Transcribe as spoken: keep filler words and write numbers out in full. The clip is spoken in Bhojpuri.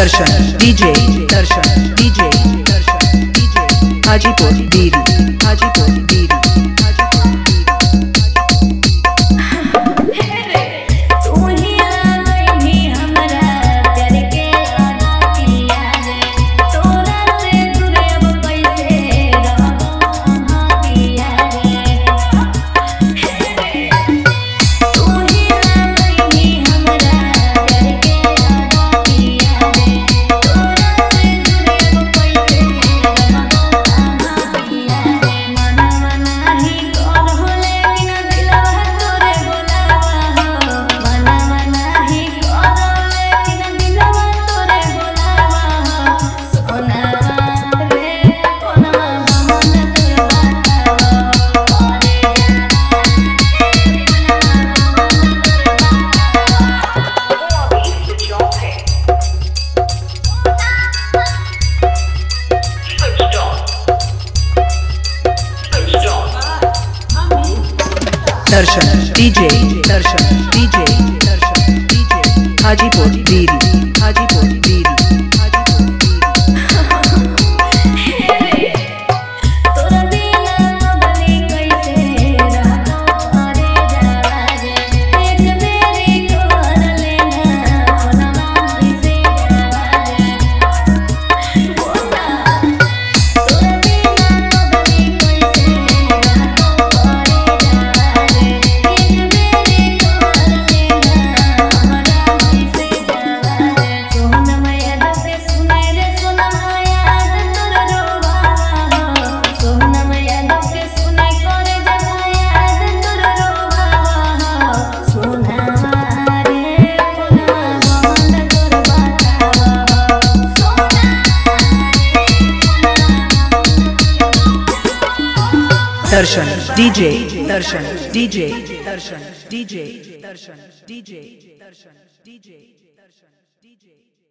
दर्शन डीजे दर्शन डीजे दर्शन डीजे हाजीपुर बीरी हाजीपुर बीरी दर्शन डीजे दर्शन डीजे दर्शन डीजे हाजीपुर बीरी हाजीपुर बीरी हाजीपुर दर्शन डीजे दर्शन डीजे दर्शन डीजे दर्शन डीजे दर्शन डीजे दर्शन डीजे